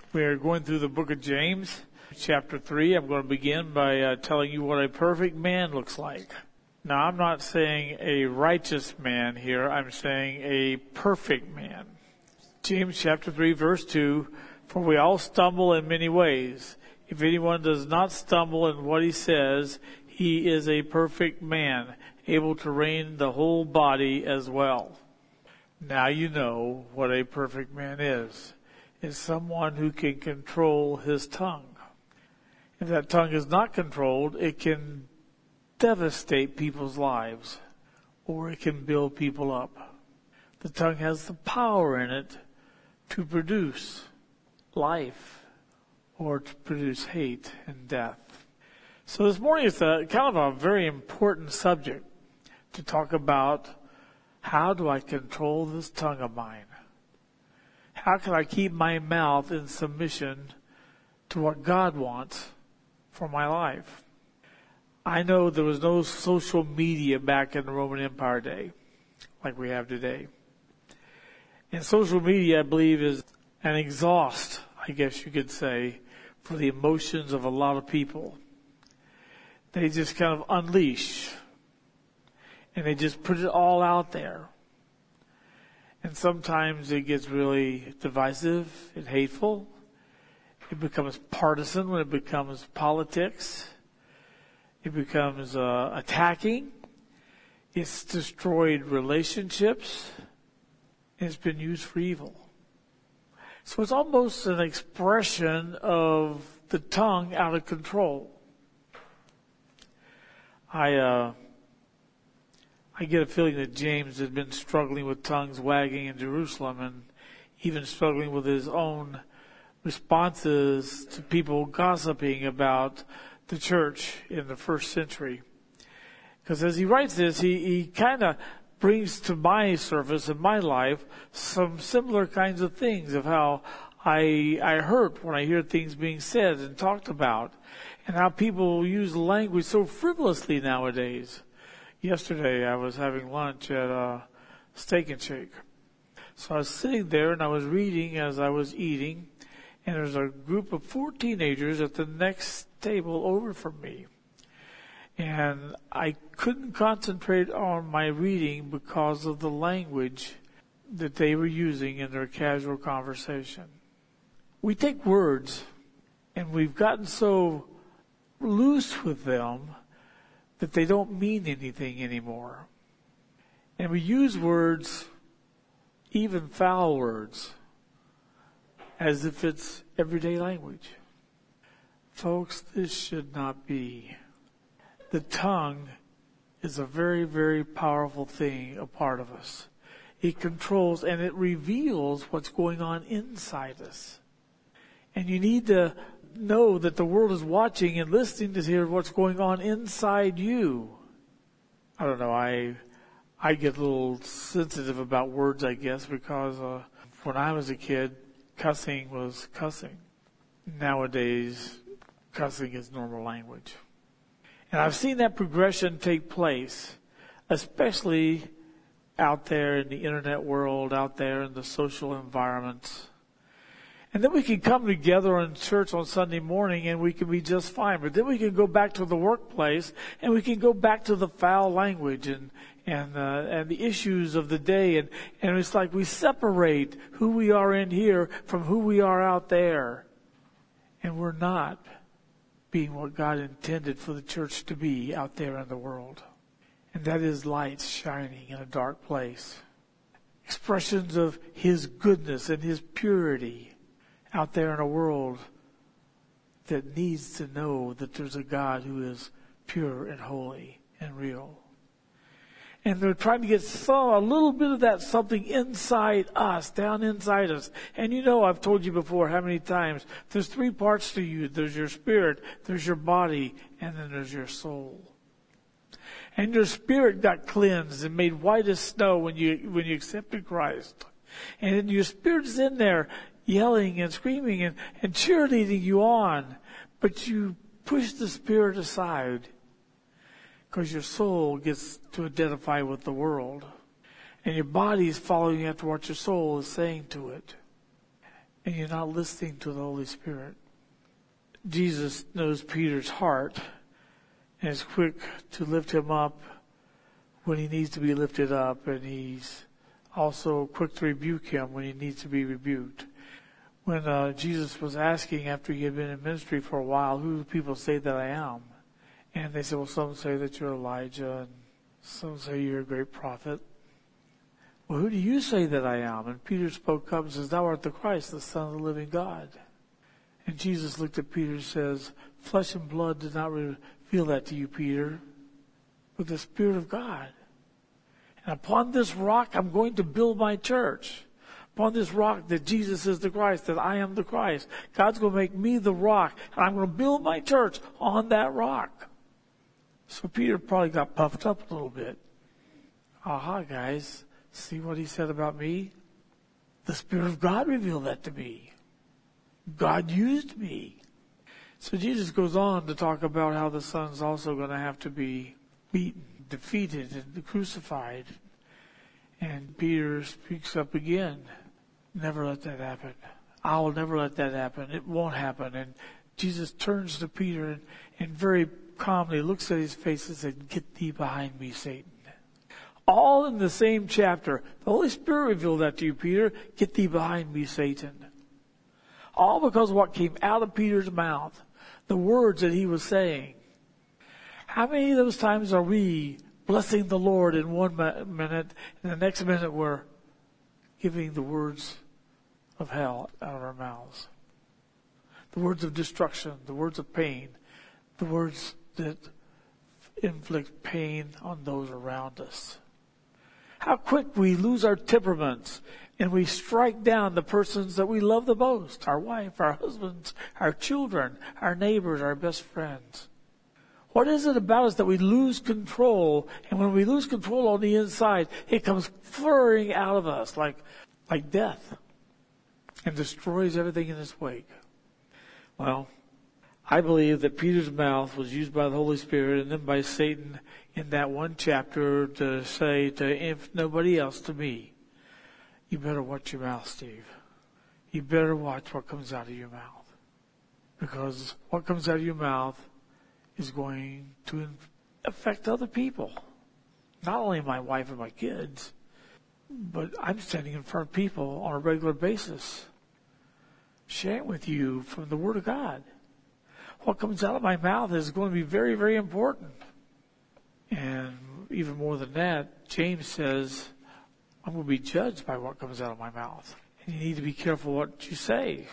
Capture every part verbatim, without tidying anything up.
We are going through the book of James, chapter three. I'm going to begin by uh, telling you what a perfect man looks like. Now, I'm not saying a righteous man here. I'm saying a perfect man. James chapter three, verse two, for we all stumble in many ways. If anyone does not stumble in what he says, he is a perfect man, able to rein the whole body as well. Now you know what a perfect man is. It's someone who can control his tongue. If that tongue is not controlled, it can devastate people's lives, or it can build people up. The tongue has the power in it to produce life or to produce hate and death. So this morning it's a kind of a very important subject to talk about. How do I control this tongue of mine? How can I keep my mouth in submission to what God wants for my life? I know there was no social media back in the Roman Empire day like we have today. And social media, I believe, is an exhaust, I guess you could say, for the emotions of a lot of people. They just kind of unleash, and they just put it all out there. And sometimes it gets really divisive and hateful. It becomes partisan when it becomes politics. It becomes uh, attacking. It's destroyed relationships. And it's been used for evil. So it's almost an expression of the tongue out of control. I uh, I get a feeling that James had been struggling with tongues wagging in Jerusalem and even struggling with his own responses to people gossiping about the church in the first century. Because as he writes this, he, he kind of brings to my surface in my life some similar kinds of things of how I I hurt when I hear things being said and talked about, and how people use language so frivolously nowadays. Yesterday I was having lunch at uh, Steak and Shake. So I was sitting there and I was reading as I was eating, and there's a group of four teenagers at the next table over from me. And I couldn't concentrate on my reading because of the language that they were using in their casual conversation. We take words and we've gotten so loose with them that they don't mean anything anymore. And we use words, even foul words, as if it's everyday language. Folks, this should not be. The tongue is a very, very powerful thing, a part of us. It controls and it reveals what's going on inside us. And you need to know that the world is watching and listening to hear what's going on inside you. I don't know, I I get a little sensitive about words, I guess, because uh, when I was a kid, cussing was cussing. Nowadays, cussing is normal language. And I've seen that progression take place, especially out there in the internet world, out there in the social environments. And then we can come together in church on Sunday morning and we can be just fine. But then we can go back to the workplace and we can go back to the foul language and and uh, and the issues of the day. And, and it's like we separate who we are in here from who we are out there. And we're not being what God intended for the church to be out there in the world. And that is light shining in a dark place. Expressions of His goodness and His purity out there in a world that needs to know that there's a God who is pure and holy and real. And they're trying to get some, a little bit of that something inside us, down inside us. And you know, I've told you before how many times, there's three parts to you. There's your spirit, there's your body, and then there's your soul. And your spirit got cleansed and made white as snow when you when you accepted Christ. And your spirit's in there yelling and screaming and, and cheerleading you on. But you push the spirit aside because your soul gets to identify with the world. And your body is following after what your soul is saying to it. and you're not listening to the Holy Spirit. Jesus knows Peter's heart and is quick to lift him up when he needs to be lifted up, and he's also quick to rebuke him when he needs to be rebuked. When uh, Jesus was asking after he had been in ministry for a while, who do people say that I am? And they said, well, some say that you're Elijah, and some say you're a great prophet. Well, who do you say that I am? And Peter spoke up and says, thou art the Christ, the Son of the living God. And Jesus looked at Peter and says, flesh and blood did not reveal that to you, Peter, but the Spirit of God. And upon this rock, I'm going to build my church. Upon this rock that Jesus is the Christ, that I am the Christ. God's going to make me the rock, and I'm going to build my church on that rock. So Peter probably got puffed up a little bit. Aha, guys. See what he said about me? The Spirit of God revealed that to me. God used me. So Jesus goes on to talk about how the Son's also going to have to be beaten, defeated, and crucified. And Peter speaks up again. Never let that happen. I will never let that happen. It won't happen. And Jesus turns to Peter and, and very calmly looks at his face and said, get thee behind me, Satan. All in the same chapter. The Holy Spirit revealed that to you, Peter. Get thee behind me, Satan. All because of what came out of Peter's mouth. The words that he was saying. How many of those times are we blessing the Lord in one minute, and the next minute we're giving the words of hell out of our mouths? The words of destruction, the words of pain, the words that inflict pain on those around us. How quick we lose our temperaments and we strike down the persons that we love the most, our wife, our husbands, our children, our neighbors, our best friends. What is it about us that we lose control? And when we lose control on the inside, it comes flurrying out of us like, like death and destroys everything in its wake. Well, I believe that Peter's mouth was used by the Holy Spirit and then by Satan in that one chapter to say to, if nobody else, to me, you better watch your mouth, Steve. You better watch what comes out of your mouth. Because what comes out of your mouth is going to affect other people. Not only my wife and my kids, but I'm standing in front of people on a regular basis, sharing with you from the Word of God. What comes out of my mouth is going to be very, very important. And even more than that, James says, I'm going to be judged by what comes out of my mouth. And you need to be careful what you say.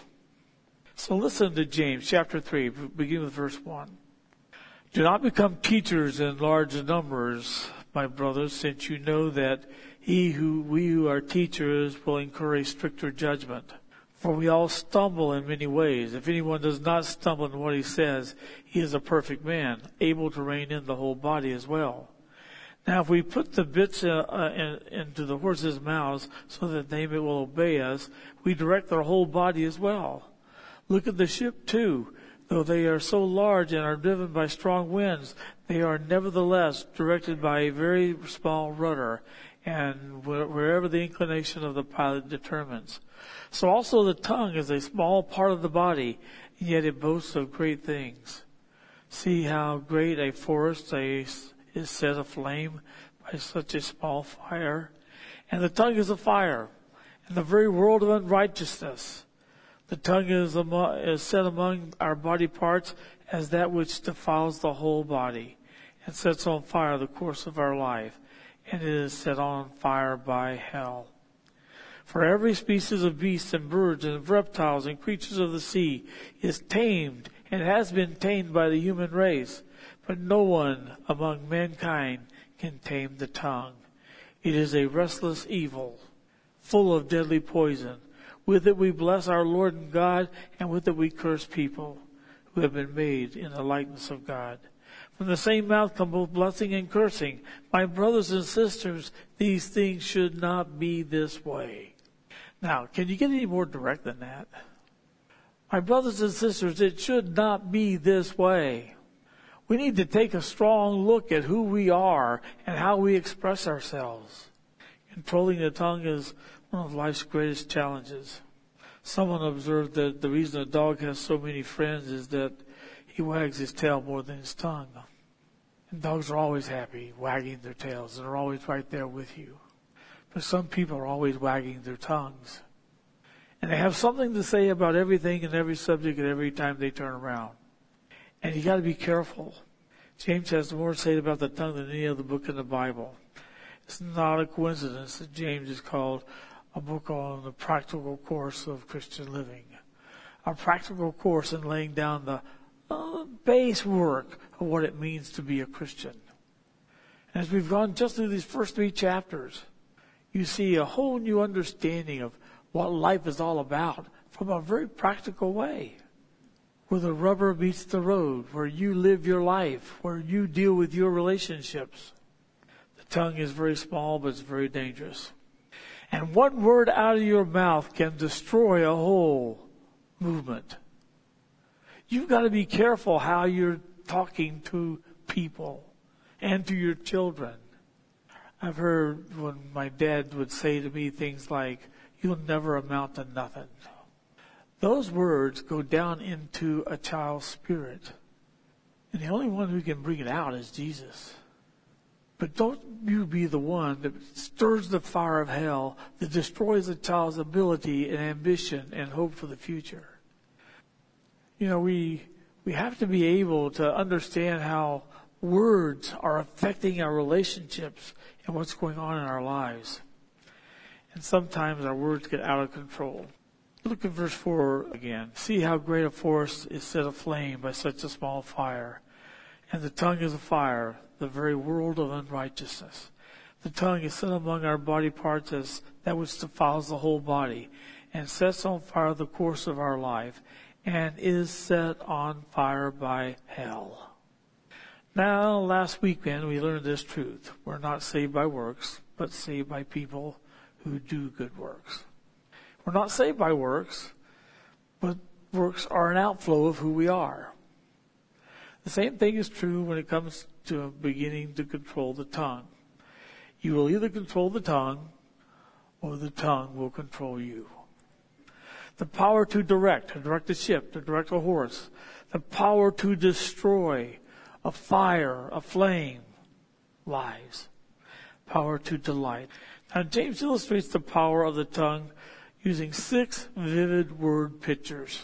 So listen to James chapter three, beginning with verse one. Do not become teachers in large numbers, my brothers, since you know that he who we who are teachers will incur a stricter judgment. For we all stumble in many ways. If anyone does not stumble in what he says, he is a perfect man, able to rein in the whole body as well. Now, if we put the bits uh, uh, in, into the horses' mouths so that they will obey us, we direct their whole body as well. Look at the ship too. Though they are so large and are driven by strong winds, they are nevertheless directed by a very small rudder, and wherever the inclination of the pilot determines. So also the tongue is a small part of the body, and yet it boasts of great things. See how great a forest is set aflame by such a small fire. And the tongue is a fire, and the very world of unrighteousness. The tongue is, among, is set among our body parts as that which defiles the whole body, and sets on fire the course of our life, and it is set on fire by hell. For every species of beasts and birds and of reptiles and creatures of the sea is tamed and has been tamed by the human race, but no one among mankind can tame the tongue. It is a restless evil, full of deadly poison. With it we bless our Lord and God, and with it we curse people who have been made in the likeness of God. From the same mouth come both blessing and cursing. My brothers and sisters, these things should not be this way. Now, can you get any more direct than that? My brothers and sisters, it should not be this way. We need to take a strong look at who we are and how we express ourselves. Controlling the tongue is one of life's greatest challenges. Someone observed that the reason a dog has so many friends is that he wags his tail more than his tongue. And dogs are always happy wagging their tails. They're always right there with you. But some people are always wagging their tongues. And they have something to say about everything and every subject and every time they turn around. And you got to be careful. James has more to say about the tongue than any other book in the Bible. It's not a coincidence that James is called a book on the practical course of Christian living. A practical course in laying down the uh, base work of what it means to be a Christian. And as we've gone just through these first three chapters, you see a whole new understanding of what life is all about from a very practical way. Where the rubber meets the road, where you live your life, where you deal with your relationships. The tongue is very small, but it's very dangerous. And one word out of your mouth can destroy a whole movement. You've got to be careful how you're talking to people and to your children. I've heard when my dad would say to me things like, "You'll never amount to nothing." Those words go down into a child's spirit. And the only one who can bring it out is Jesus. But don't you be the one that stirs the fire of hell, that destroys a child's ability and ambition and hope for the future. You know, we we have to be able to understand how words are affecting our relationships and what's going on in our lives. And sometimes our words get out of control. Look at verse four again. See how great a forest is set aflame by such a small fire. And the tongue is a fire, the very world of unrighteousness. The tongue is set among our body parts as that which defiles the whole body, and sets on fire the course of our life, and is set on fire by hell. Now, last weekend we learned this truth. We're not saved by works, but saved by people who do good works. We're not saved by works, but works are an outflow of who we are. The same thing is true when it comes to beginning to control the tongue. You will either control the tongue, or the tongue will control you. The power to direct, to direct a ship, to direct a horse. The power to destroy, a fire, a flame, lives. Power to delight. Now James illustrates the power of the tongue using six vivid word pictures.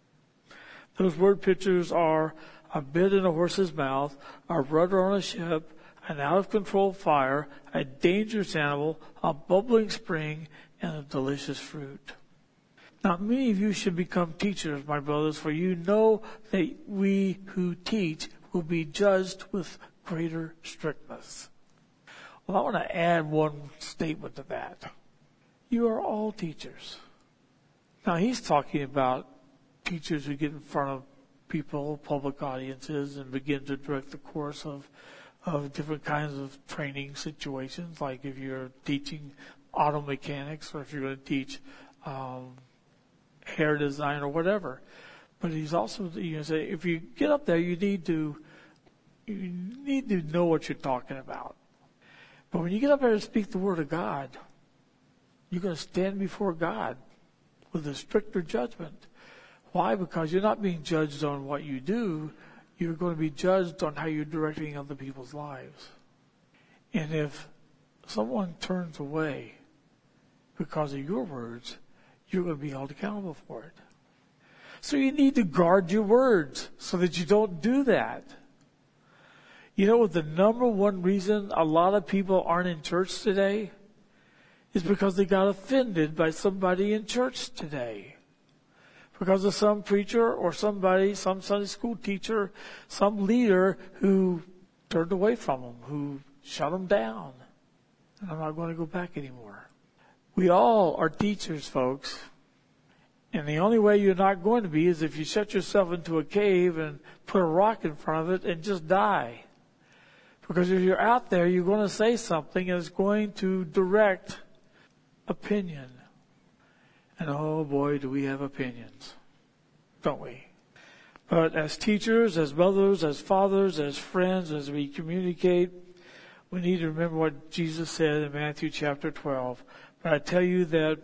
Those word pictures are a bit in a horse's mouth, a rudder on a ship, an out-of-control fire, a dangerous animal, a bubbling spring, and a delicious fruit. Now, many of you should become teachers, my brothers, for you know that we who teach will be judged with greater strictness. Well, I want to add one statement to that. You are all teachers. Now, he's talking about teachers who get in front of people, public audiences, and begin to direct the course of, of different kinds of training situations, like if you're teaching auto mechanics or if you're going to teach um, hair design or whatever. But he's also, you know, say, if you get up there, you need to, you need to know what you're talking about. But when you get up there and speak the word of God, you're going to stand before God with a stricter judgment. Why? Because you're not being judged on what you do. You're going to be judged on how you're directing other people's lives. And if someone turns away because of your words, you're going to be held accountable for it. So you need to guard your words so that you don't do that. You know what the number one reason a lot of people aren't in church today is because they got offended by somebody in church today. Because of some preacher or somebody, some Sunday school teacher, some leader who turned away from them, who shut them down. And I'm not going to go back anymore. We all are teachers, folks. And the only way you're not going to be is if you shut yourself into a cave and put a rock in front of it and just die. Because if you're out there, you're going to say something and it's going to direct opinion. And oh boy, do we have opinions, don't we? But as teachers, as mothers, as fathers, as friends, as we communicate, we need to remember what Jesus said in Matthew chapter twelve. But I tell you that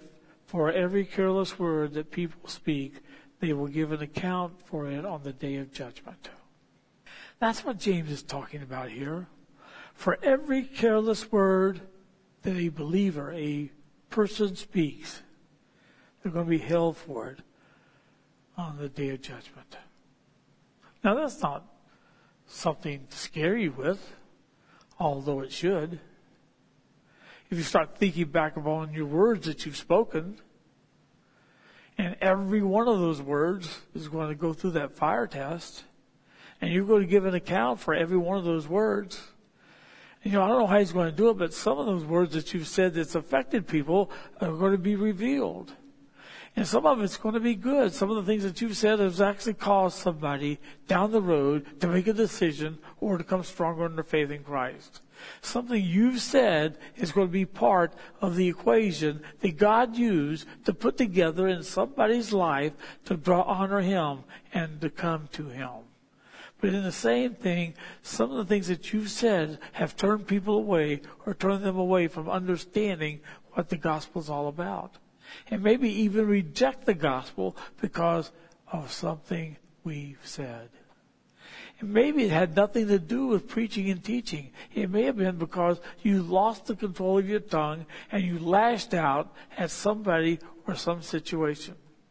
For every careless word that people speak, they will give an account for it on the day of judgment. That's what James is talking about here. For every careless word that a believer, a person speaks, they're going to be held for it on the day of judgment. Now, that's not something to scare you with, although it should. If you start thinking back upon your words that you've spoken, and every one of those words is going to go through that fire test, and you're going to give an account for every one of those words. And, you know, I don't know how he's going to do it, but some of those words that you've said that's affected people are going to be revealed. And some of it's going to be good. Some of the things that you've said has actually caused somebody down the road to make a decision or to come stronger in their faith in Christ. Something you've said is going to be part of the equation that God used to put together in somebody's life to draw honor Him and to come to Him. But in the same thing, some of the things that you've said have turned people away or turned them away from understanding what the gospel is all about. And maybe even reject the gospel because of something we've said. And maybe it had nothing to do with preaching and teaching. It may have been because you lost the control of your tongue and you lashed out at somebody or some situation.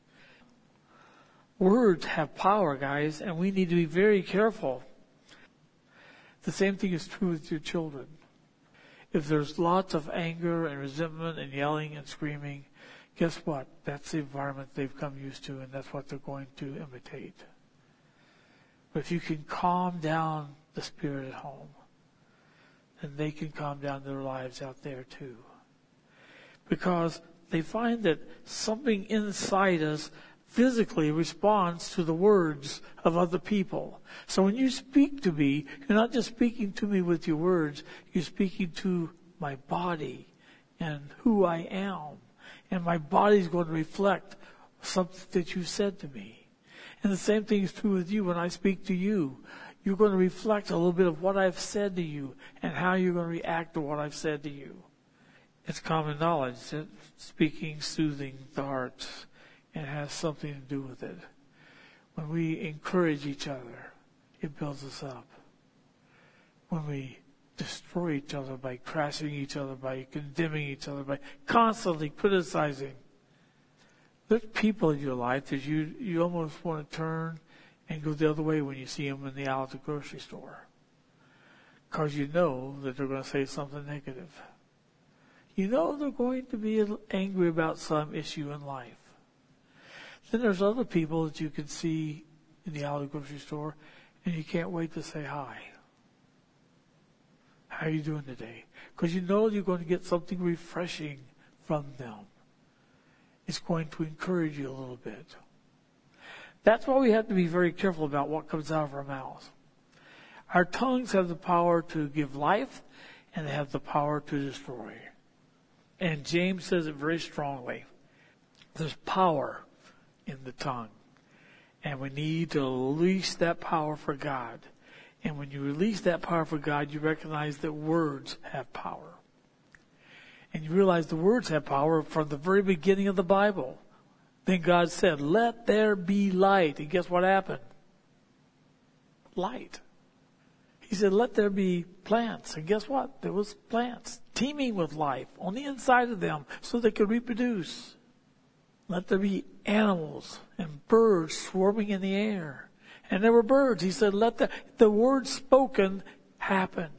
Words have power, guys, and we need to be very careful. The same thing is true with your children. If there's lots of anger and resentment and yelling and screaming, guess what? That's the environment they've come used to, and that's what they're going to imitate. But if you can calm down the spirit at home, then they can calm down their lives out there too. Because they find that something inside us physically responds to the words of other people. So when you speak to me, you're not just speaking to me with your words, you're speaking to my body and who I am. And my body's going to reflect something that you said to me. And the same thing is true with you when I speak to you. You're going to reflect a little bit of what I've said to you and how you're going to react to what I've said to you. It's common knowledge that speaking soothing the heart and has something to do with it. When we encourage each other, it builds us up. When we destroy each other by crashing each other, by condemning each other, by constantly criticizing, there's people in your life that you, you almost want to turn and go the other way when you see them in the aisle at the grocery store. Because you know that they're going to say something negative. You know they're going to be angry about some issue in life. Then there's other people that you can see in the aisle of the grocery store, and you can't wait to say hi. How are you doing today? Because you know you're going to get something refreshing from them. It's going to encourage you a little bit. That's why we have to be very careful about what comes out of our mouth. Our tongues have the power to give life, and they have the power to destroy. And James says it very strongly. There's power in the tongue. And we need to release that power for God. And when you release that power for God, you recognize that words have power. And you realize the words have power from the very beginning of the Bible. Then God said, let there be light. And guess what happened? Light. He said, let there be plants. And guess what? There was plants teeming with life on the inside of them so they could reproduce. Let there be animals and birds swarming in the air. And there were birds. He said, let the, the word spoken happened.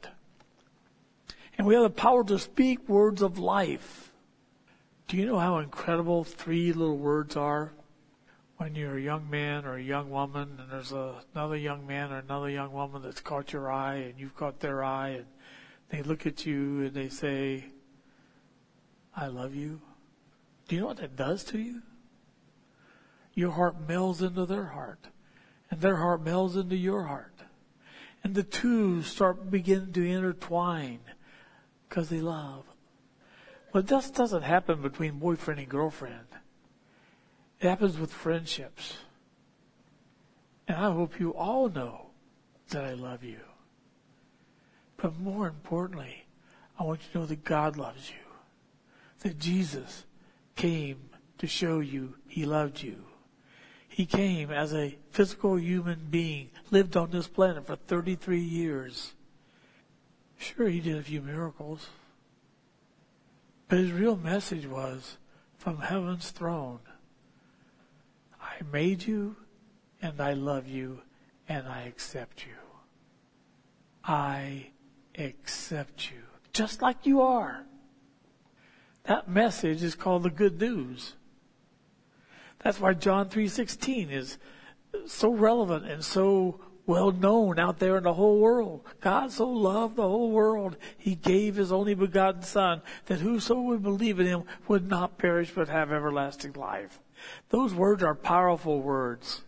And we have the power to speak words of life. Do you know how incredible three little words are? When you're a young man or a young woman and there's a, another young man or another young woman that's caught your eye and you've caught their eye and they look at you and they say, I love you. Do you know what that does to you? Your heart melds into their heart. And their heart melds into your heart. And the two start beginning to intertwine because they love. But this doesn't happen between boyfriend and girlfriend. It happens with friendships. And I hope you all know that I love you. But more importantly, I want you to know that God loves you. That Jesus came to show you he loved you. He came as a physical human being, lived on this planet for thirty-three years. Sure, he did a few miracles. But his real message was, from heaven's throne, I made you, and I love you, and I accept you. I accept you, just like you are. That message is called the good news. That's why John three sixteen is so relevant and so well known out there in the whole world. God so loved the whole world, he gave his only begotten Son, that whoso would believe in him would not perish but have everlasting life. Those words are powerful words.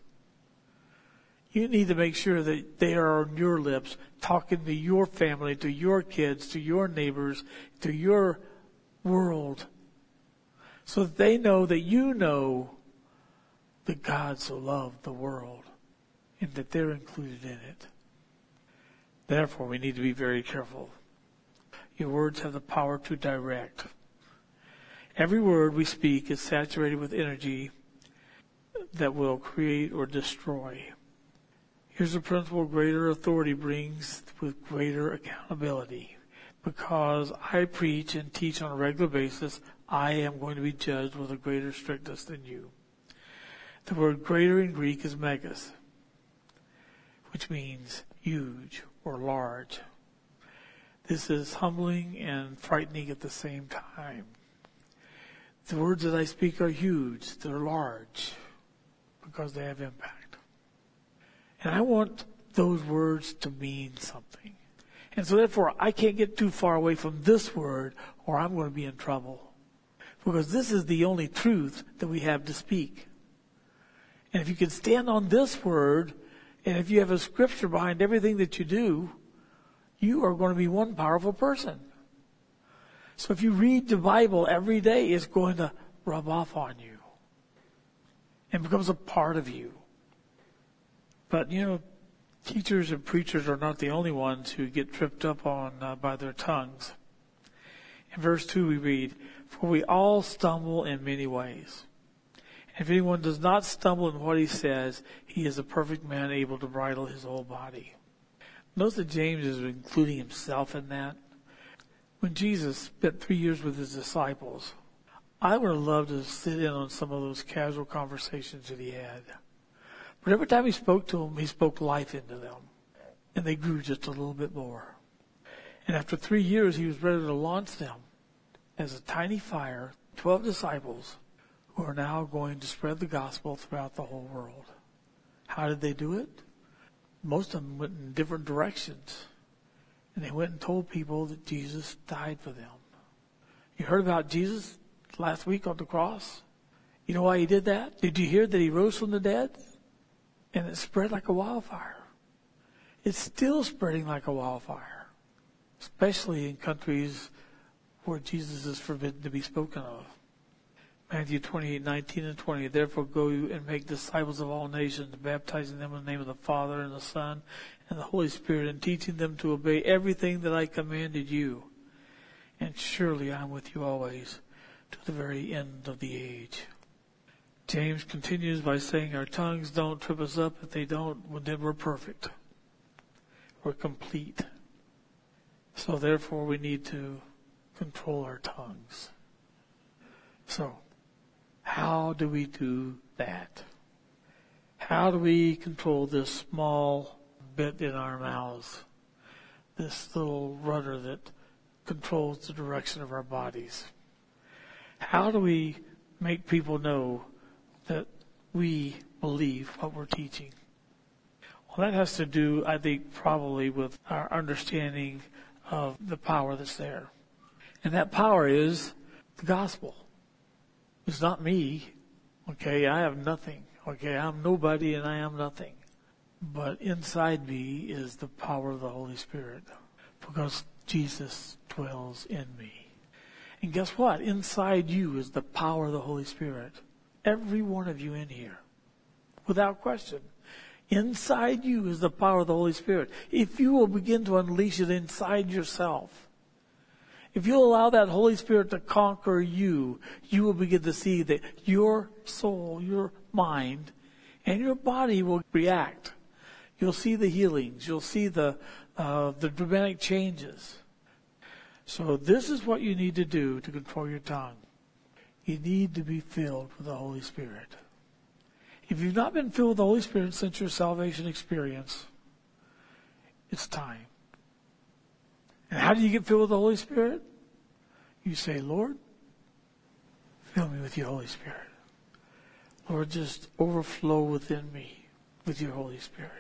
You need to make sure that they are on your lips, talking to your family, to your kids, to your neighbors, to your world, so that they know that you know that God so loved the world and that they're included in it. Therefore, we need to be very careful. Your words have the power to direct. Every word we speak is saturated with energy that will create or destroy. Here's a principle: greater authority brings with greater accountability. Because I preach and teach on a regular basis, I am going to be judged with a greater strictness than you. The word greater in Greek is megas, which means huge or large. This is humbling and frightening at the same time. The words that I speak are huge, they're large, because they have impact. And I want those words to mean something. And so therefore, I can't get too far away from this word, or I'm going to be in trouble. Because this is the only truth that we have to speak. And if you can stand on this word, and if you have a scripture behind everything that you do, you are going to be one powerful person. So if you read the Bible every day, it's going to rub off on you and becomes a part of you. But, you know, teachers and preachers are not the only ones who get tripped up on uh, by their tongues. In verse two we read, "For we all stumble in many ways. And if anyone does not stumble in what he says, he is a perfect man able to bridle his whole body." Notice that James is including himself in that. When Jesus spent three years with his disciples, I would have loved to sit in on some of those casual conversations that he had. But every time he spoke to them, he spoke life into them. And they grew just a little bit more. And after three years, he was ready to launch them as a tiny fire, twelve disciples, who are now going to spread the gospel throughout the whole world. How did they do it? Most of them went in different directions. And they went and told people that Jesus died for them. You heard about Jesus last week on the cross? You know why he did that? Did you hear that he rose from the dead? And it spread like a wildfire. It's still spreading like a wildfire, especially in countries where Jesus is forbidden to be spoken of. Matthew twenty-eight, nineteen and twenty, "Therefore go you and make disciples of all nations, baptizing them in the name of the Father and the Son and the Holy Spirit, and teaching them to obey everything that I commanded you. And surely I am with you always, to the very end of the age." James continues by saying our tongues don't trip us up. If they don't, then we're perfect. We're complete. So therefore we need to control our tongues. So, how do we do that? How do we control this small bit in our mouths? This little rudder that controls the direction of our bodies. How do we make people know that we believe what we're teaching? Well, that has to do, I think, probably with our understanding of the power that's there. And that power is the gospel. It's not me. Okay, I have nothing. Okay, I'm nobody and I am nothing. But inside me is the power of the Holy Spirit, because Jesus dwells in me. And guess what? Inside you is the power of the Holy Spirit. Every one of you in here, without question. Inside you is the power of the Holy Spirit. If you will begin to unleash it inside yourself, If you'll allow that Holy Spirit to conquer you, you will begin to see that your soul, your mind, and your body will react. You'll see the healings. You'll see the uh, the dramatic changes. So this is what you need to do to control your tongue. You need to be filled with the Holy Spirit. If you've not been filled with the Holy Spirit since your salvation experience, it's time. And how do you get filled with the Holy Spirit? You say, Lord, fill me with your Holy Spirit. Lord, just overflow within me with your Holy Spirit.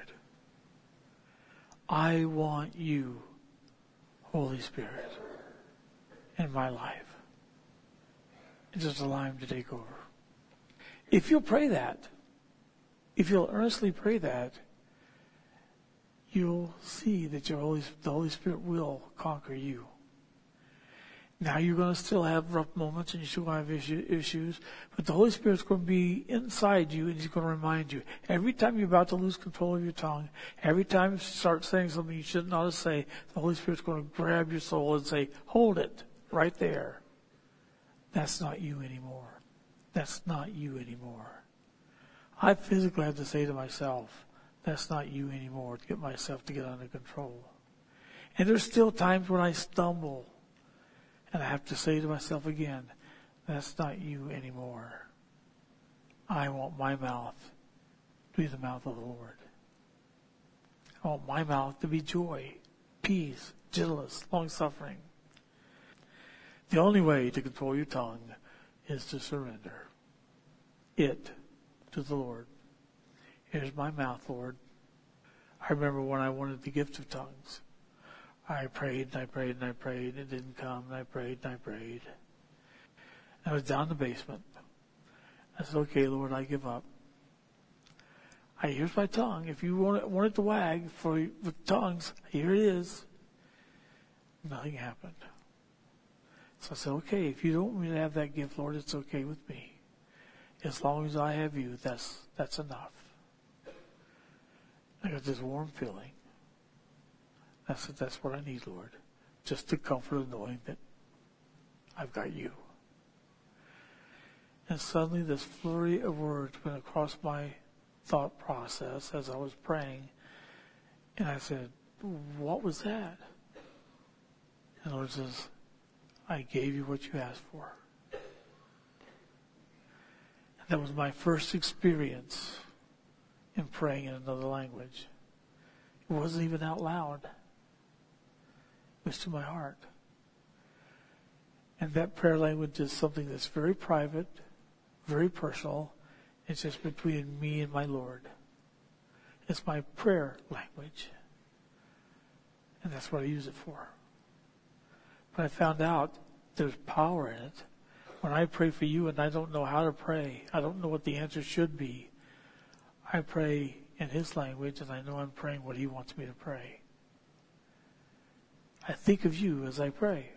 I want you, Holy Spirit, in my life. And just allow him to take over. If you'll pray that, if you'll earnestly pray that, you'll see that your Holy, the Holy Spirit will conquer you. Now you're going to still have rough moments and you're still going to have issue, issues, but the Holy Spirit's going to be inside you and he's going to remind you. Every time you're about to lose control of your tongue, every time you start saying something you shouldn't ought to say, the Holy Spirit's going to grab your soul and say, hold it right there. That's not you anymore. That's not you anymore. I physically had to say to myself, that's not you anymore, to get myself to get under control. And there's still times when I stumble. And I have to say to myself again, that's not you anymore. I want my mouth to be the mouth of the Lord. I want my mouth to be joy, peace, gentleness, long-suffering. The only way to control your tongue is to surrender it to the Lord. Here's my mouth, Lord. I remember when I wanted the gift of tongues. I prayed and I prayed and I prayed. It didn't come. And I prayed and I prayed. I was down in the basement. I said, okay, Lord, I give up. I, here's my tongue. If you want it, want it to wag for with tongues, here it is. Nothing happened. So I said, okay, if you don't want me to have that gift, Lord, it's okay with me. As long as I have you, that's that's enough. I got this warm feeling. I said, that's what I need, Lord. Just the comfort of knowing that I've got you. And suddenly this flurry of words went across my thought process as I was praying. And I said, what was that? And the Lord says, I gave you what you asked for. And that was my first experience in praying in another language. It wasn't even out loud. It was to my heart. And that prayer language is something that's very private, very personal. It's just between me and my Lord. It's my prayer language. And that's what I use it for. But I found out there's power in it. When I pray for you and I don't know how to pray, I don't know what the answer should be, I pray in his language and I know I'm praying what he wants me to pray. I think of you as I pray.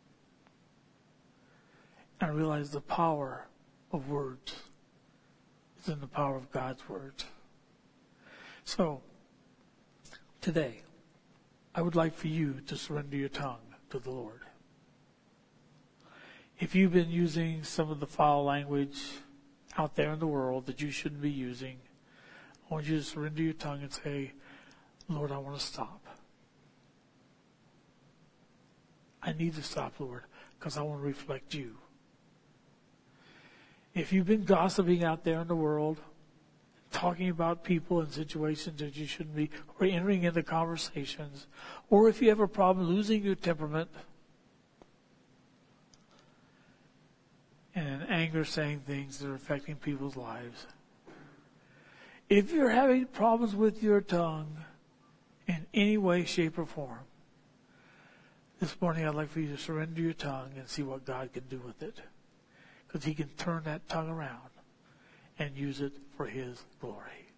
And I realize the power of words is in the power of God's words. So, today, I would like for you to surrender your tongue to the Lord. If you've been using some of the foul language out there in the world that you shouldn't be using, I want you to surrender your tongue and say, Lord, I want to stop. I need to stop, Lord, because I want to reflect you. If you've been gossiping out there in the world, talking about people and situations that you shouldn't be, or entering into conversations, or if you have a problem losing your temperament, and in anger saying things that are affecting people's lives, if you're having problems with your tongue in any way, shape, or form, this morning I'd like for you to surrender your tongue and see what God can do with it. Because he can turn that tongue around and use it for his glory.